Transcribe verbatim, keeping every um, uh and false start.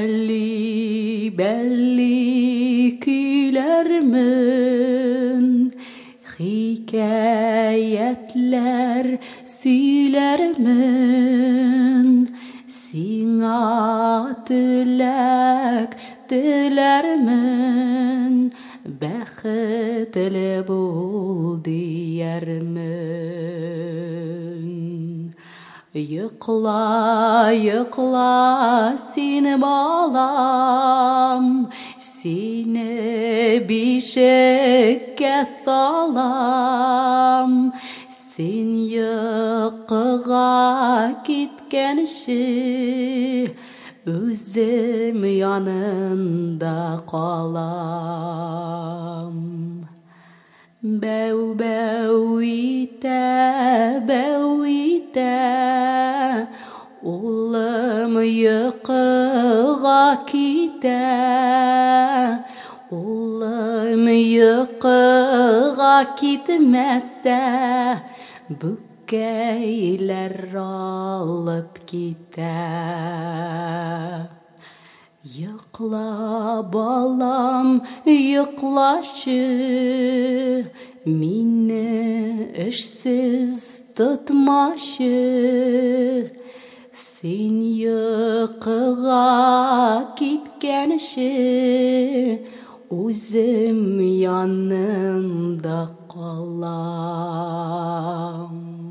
belli belli gülermin, hikayetler söylermin, sina tilek dilermin, bextli bul diyermin. Yıkla yıkla seni balam, seni bişekke salam, sen yıkığa gitkenşi, özüm yanında kalam. Bev bev ite bev ite, oğlum yıkığa gite, oğlum yıkığa gitmezse bükeyler alıp gite. Yıkla balam yıklaşı, mini işsiz tutmaşı, sen yıkığa gitkenşi, özüm yanında kalam.